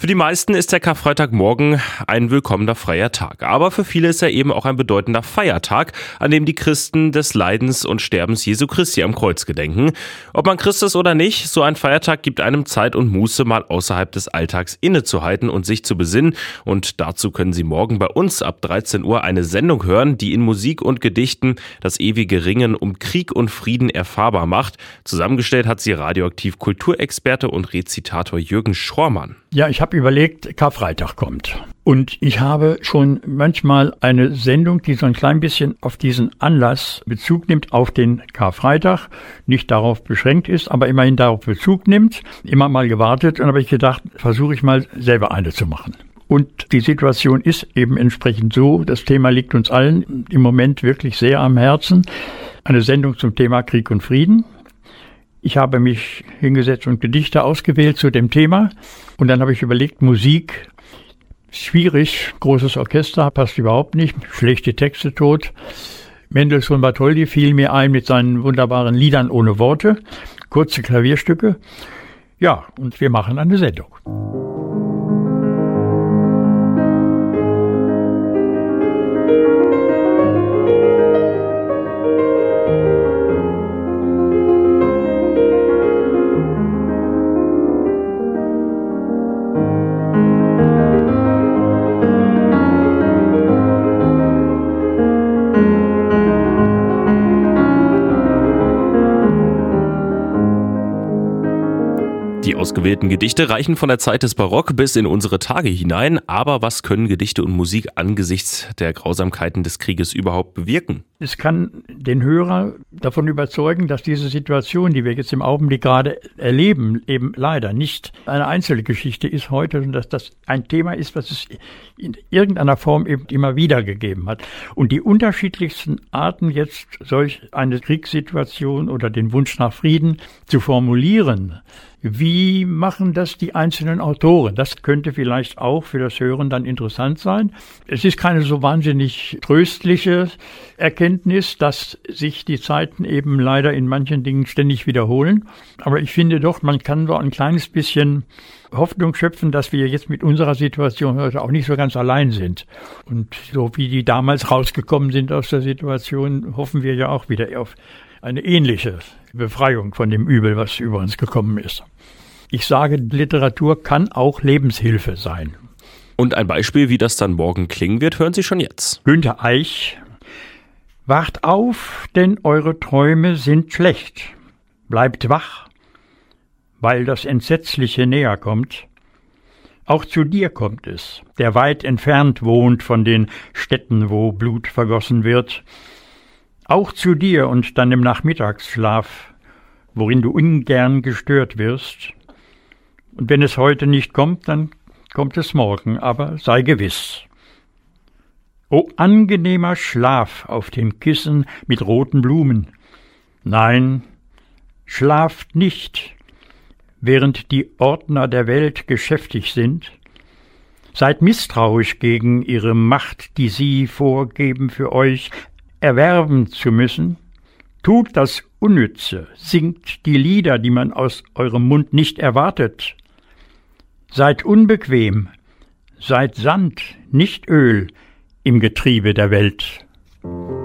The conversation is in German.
Für die meisten ist der Karfreitagmorgen ein willkommener freier Tag. Aber für viele ist er eben auch ein bedeutender Feiertag, an dem die Christen des Leidens und Sterbens Jesu Christi am Kreuz gedenken. Ob man Christ ist oder nicht, so ein Feiertag gibt einem Zeit und Muße, mal außerhalb des Alltags innezuhalten und sich zu besinnen. Und dazu können Sie morgen bei uns ab 13 Uhr eine Sendung hören, die in Musik und Gedichten das ewige Ringen um Krieg und Frieden erfahrbar macht. Zusammengestellt hat sie radioaktiv Kulturexperte und Rezitator Jürgen Schormann. Ja, ich habe überlegt, Karfreitag kommt. Und ich habe schon manchmal eine Sendung, die so ein klein bisschen auf diesen Anlass Bezug nimmt, auf den Karfreitag, nicht darauf beschränkt ist, aber immerhin darauf Bezug nimmt, immer mal gewartet. Und habe ich gedacht, versuche ich mal selber eine zu machen. Und die Situation ist eben entsprechend so, das Thema liegt uns allen im Moment wirklich sehr am Herzen. Eine Sendung zum Thema Krieg und Frieden. Ich habe mich hingesetzt und Gedichte ausgewählt zu dem Thema. Und dann habe ich überlegt, Musik, schwierig, großes Orchester, passt überhaupt nicht, schlechte Texte tot. Mendelssohn Bartholdy fiel mir ein mit seinen wunderbaren Liedern ohne Worte, kurze Klavierstücke. Ja, und wir machen eine Sendung. Die ausgewählten Gedichte reichen von der Zeit des Barock bis in unsere Tage hinein. Aber was können Gedichte und Musik angesichts der Grausamkeiten des Krieges überhaupt bewirken? Es kann den Hörer davon überzeugen, dass diese Situation, die wir jetzt im Augenblick gerade erleben, eben leider nicht eine einzelne Geschichte ist heute, sondern dass das ein Thema ist, was es in irgendeiner Form eben immer wieder gegeben hat. Und die unterschiedlichsten Arten, jetzt solch eine Kriegssituation oder den Wunsch nach Frieden zu formulieren, wie machen das die einzelnen Autoren? Das könnte vielleicht auch für das Hören dann interessant sein. Es ist keine so wahnsinnig tröstliche Erkenntnis, dass sich die Zeiten eben leider in manchen Dingen ständig wiederholen. Aber ich finde doch, man kann so ein kleines bisschen Hoffnung schöpfen, dass wir jetzt mit unserer Situation heute auch nicht so ganz allein sind. Und so wie die damals rausgekommen sind aus der Situation, hoffen wir ja auch wieder auf eine ähnliche Befreiung von dem Übel, was über uns gekommen ist. Ich sage, Literatur kann auch Lebenshilfe sein. Und ein Beispiel, wie das dann morgen klingen wird, hören Sie schon jetzt. Günter Eich: Wacht auf, denn eure Träume sind schlecht. Bleibt wach, weil das Entsetzliche näher kommt. Auch zu dir kommt es, der weit entfernt wohnt von den Städten, wo Blut vergossen wird. Auch zu dir und deinem Nachmittagsschlaf, worin du ungern gestört wirst. Und wenn es heute nicht kommt, dann kommt es morgen, aber sei gewiss. O angenehmer Schlaf auf dem Kissen mit roten Blumen. Nein, schlaft nicht, während die Ordner der Welt geschäftig sind. Seid misstrauisch gegen ihre Macht, die sie vorgeben, für euch erwerben zu müssen. Tut das Unnütze, singt die Lieder, die man aus eurem Mund nicht erwartet. Seid unbequem, seid Sand, nicht Öl im Getriebe der Welt.